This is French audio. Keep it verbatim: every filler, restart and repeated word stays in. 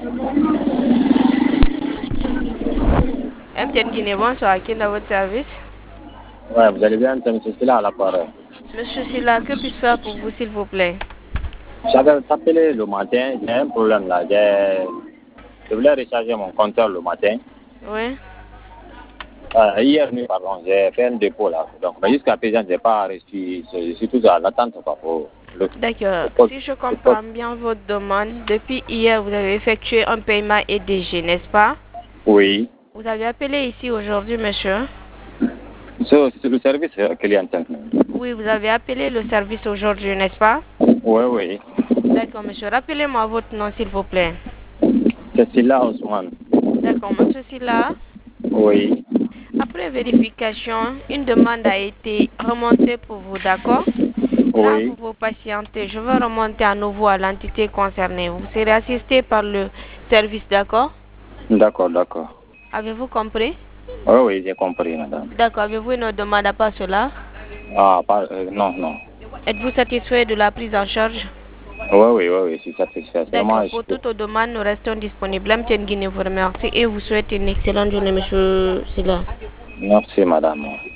M T N Guinée, bonsoir, qui est dans votre service? Ouais, vous allez bien, c'est M. Silla à l'appareil. Monsieur Silla, que puis-je faire pour vous, s'il vous plaît? J'avais appelé le matin, j'ai un problème là. Je voulais recharger mon compteur le matin. Oui. Euh, hier nuit, pardon, j'ai fait un dépôt là. Donc, jusqu'à présent, je n'ai pas reçu. Je suis toujours à l'attente pour le. D'accord. Si je comprends bien votre demande, depuis hier, vous avez effectué un paiement E D G, n'est-ce pas? Oui. Vous avez appelé ici aujourd'hui, monsieur? C'est le service clientèle. Oui, vous avez appelé le service aujourd'hui, n'est-ce pas? Oui, oui. D'accord, monsieur. Rappelez-moi votre nom, s'il vous plaît. C'est Silla Ousmane. D'accord, monsieur Silla. Oui. Après vérification, une demande a été remontée pour vous, d'accord? Là, Oui. vous vous patientez. Je vais remonter à nouveau à l'entité concernée. Vous serez assisté par le service, d'accord? D'accord, d'accord. Avez-vous compris? Oui, oui, j'ai compris, madame. D'accord. Avez-vous une demande à part cela? Ah, pas, euh, non, non. Êtes-vous satisfait de la prise en charge? Oui, oui, oui, oui, je suis satisfait. D'accord. Pour toutes vos demandes, nous restons disponibles. M T N Guinée vous remercie et vous souhaite une excellente journée, monsieur Silla. Merci, madame.